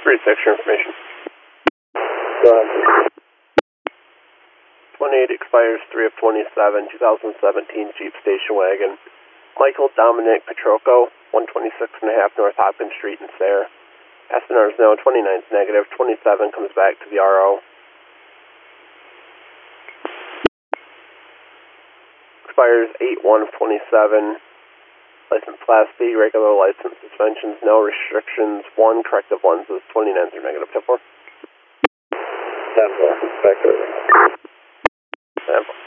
3-6, your information. Go ahead. 28 expires 3 of 27, 2017 Jeep station wagon. Michael Dominic Petrocco, 126.5 North Hopkins Street in Sayre. SNR is now 29's negative, 27 comes back to the RO. Expires 8/1/27. License Class B, regular license, suspensions, no restrictions, 1 corrective lenses, 29s are negative. 10-4. 10-4, back over. 10-4.